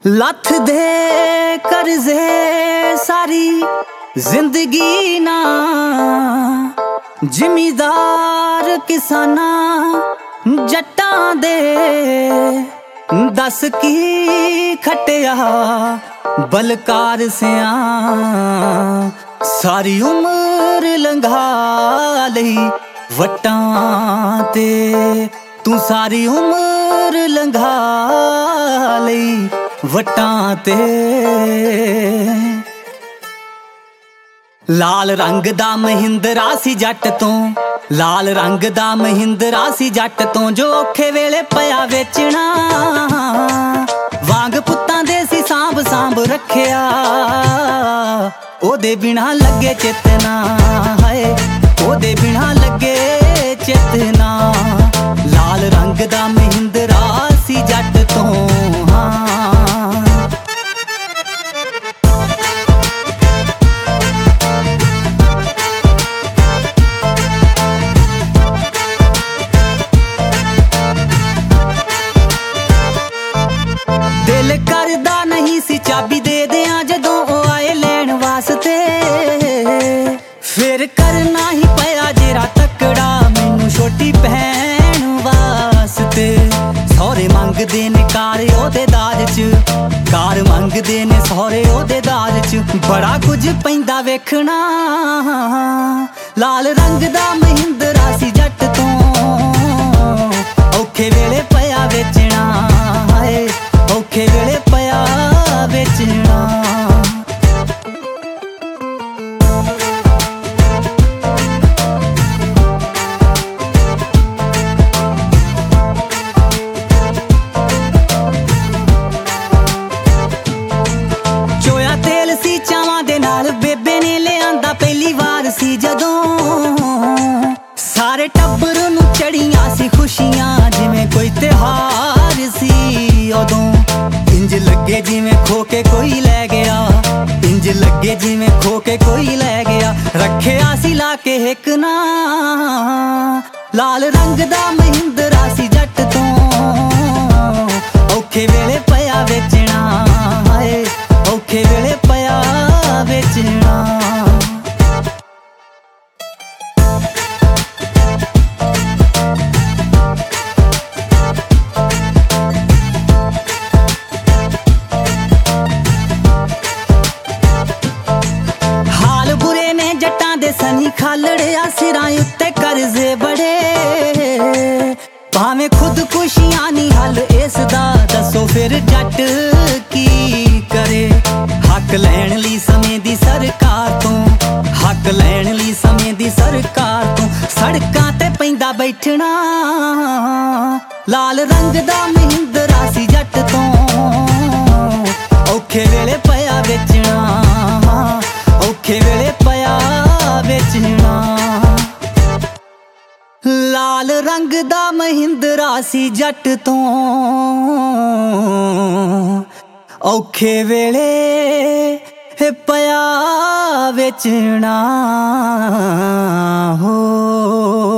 ਲੱਥ ਦੇ ਕਰਜ਼ੇ ਸਾਰੀ ਜ਼ਿੰਦਗੀ ਨਾ ਜ਼ਿਮੀਦਾਰ ਕਿਸਾਨਾਂ ਜੱਟਾਂ ਦੇ ਦੱਸ ਕੀ ਖਟਿਆ ਬਲਕਾਰ ਸਿਆਂ ਸਾਰੀ ਉਮਰ ਲੰਘਾ ਲਈ ਵਟਾਂ ਤੇ ਤੂੰ ਸਾਰੀ ਉਮਰ ਲੰਘਾ ਲਈ ਵਟਾਂ ਤੇ ਲਾਲ ਰੰਗ ਦਾ ਮਹਿੰਦਰਾ ਸੀ ਜੱਟ ਤੋਂ ਲਾਲ ਰੰਗ ਦਾ ਮਹਿੰਦਰਾ ਸੀ ਜੱਟ ਤੋਂ ਜੋ ਔਖੇ ਵੇਲੇ ਪਿਆ ਵੇਚਣਾ ਵਾਂਗ ਪੁੱਤਾਂ ਦੇ ਸੀ ਸਾਂਭ ਸਾਂਭ ਰੱਖਿਆ ਉਹਦੇ ਬਿਨਾ ਲੱਗੇ ਚੇਤਨਾ ਹਾਏ ਉਹਦੇ ਬਿਨਾ ਲੱਗੇ ਚੇਤਨਾ ਲਾਲ ਰੰਗ ਦਾ ਮਹਿੰਦਰਾ ਸੀ ਜੱਟ ਤੋਂ ਦਿਲ ਕਰਦਾ ਨਹੀਂ ਸੀ ਚਾਬੀ ਦੇ ਦਿਆਂ ਜਦੋਂ ਉਹ ਆਏ ਲੈਣ ਵਾਸਤੇ ਫਿਰ ਕਰਨਾ ਹੀ ਪਿਆ ਜੇਰਾ ਤਕੜਾ ਮੈਨੂੰ ਛੋਟੀ ਭੈਣ ਵਾਸਤੇ ਸਹੁਰੇ ਮੰਗਦੇ ਨੇ ਕਾਰ ਉਹਦੇ ਦਾਜ ਚ ਕਾਰ ਮੰਗਦੇ ਨੇ ਸਹੁਰੇ ਉਹਦੇ ਦਾਜ ਚ ਬੜਾ ਕੁਝ ਪੈਂਦਾ ਵੇਖਣਾ ਲਾਲ ਰੰਗ ਦਾ ਮਹਿੰਦਰਾ ਸੀ ਜੱਟ ਤੋਂ ਔਖੇ ਵੇਲੇ ਪਿਆ ਵੇਚਣਾ ਹਾਏ ਔਖੇ ਵੇਲੇ ਪਿਆ ਵੇਚਣਾ ਚੋਇਆ ਤੇਲ ਸੀ ਚਾਵਾਂ ਦੇ ਨਾਲ ਬੇਬੇ ਨੇ ਲਿਆਂਦਾ ਪਹਿਲੀ ਵਾਰ ਸੀ ਜਦੋਂ ਸਾਰੇ ਟੱਬਰ ਨੂੰ ਚੜੀਆਂ ਸੀ ਖੁਸ਼ੀਆਂ ਜਿਵੇਂ ਕੋਈ ਤਿਉਹਾਰ ਸੀ ਉਦੋਂ ਇੰਜ ਲੱਗੇ ਜਿਵੇਂ ਖੋ ਕੇ ਕੋਈ ਲੈ ਗਿਆ ਇੰਜ ਲੱਗੇ ਜਿਵੇਂ ਖੋ ਕੇ ਕੋਈ ਲੈ ਗਿਆ ਰੱਖਿਆ ਸੀ ਲਾ ਕੇ ਇੱਕ ਨਾ ਲਾਲ ਰੰਗ ਦਾ ਮਹਿੰਦਰਾ ਸੀ ਜੱਟ ਤੋਂ ਔਖੇ ਵੇਲੇ ਪਿਆ ਵੇਚਣਾ ਹਾਏ ਔਖੇ ਵੇਲੇ ਪਿਆ ਵੇਚਣਾ ਸਨੀ ਖਾਲੜਿਆ ਸਿਰਾਂ ਉੱਤੇ ਕਰਜ਼ੇ ਬੜੇ ਭਾਵੇਂ ਖੁਦਕੁਸ਼ੀਆਂ ਨਹੀਂ ਹੱਲ ਇਸ ਦਾ ਦੱਸੋ ਫਿਰ ਜੱਟ ਕੀ ਕਰੇ ਹੱਕ ਲੈਣ ਲਈ ਸਮੇਂ ਦੀ ਸਰਕਾਰ ਤੋਂ ਹੱਕ ਲੈਣ ਲਈ ਸਮੇਂ ਦੀ ਸਰਕਾਰ ਤੋਂ ਸੜਕਾਂ ਤੇ ਪੈਂਦਾ ਬੈਠਣਾ ਲਾਲ ਰੰਗ ਦਾ ਮਹਿੰਦਰਾ ਸੀ ਜੱਟ ਤੋਂ ਔਖੇ ਵੇਲੇ ਪਿਆ ਵੇਚਣਾ ਔਖੇ ਵੇਲੇ ਪਿਆ ਵੇਚਣਾ ਲਾਲ ਰੰਗ ਦਾ ਮਹਿੰਦਰਾ ਸੀ ਜੱਟ ਤੋਂ ਔਖੇ ਵੇਲੇ ਪਿਆ ਵੇਚਣਾ ਹੋ